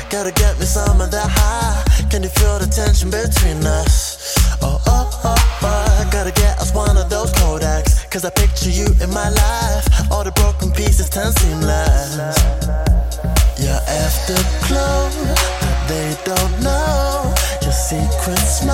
Gotta get me some of that high. Can you feel the tension between us? Oh, oh, oh, oh. Gotta get us one of those Kodaks. Cause I picture you in my life. All the broken pieces turn seamless. You're afterglow, but they don't know your secret smell.